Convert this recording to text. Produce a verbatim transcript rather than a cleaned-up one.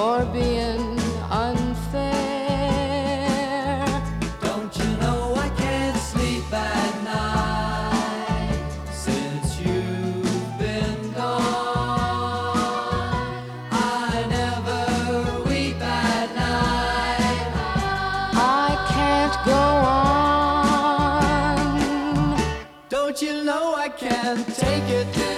you're being unfair. Don't you know I can't sleep at night since you've been gone? I never weep at night. I can't go on. Don't you know I can't take it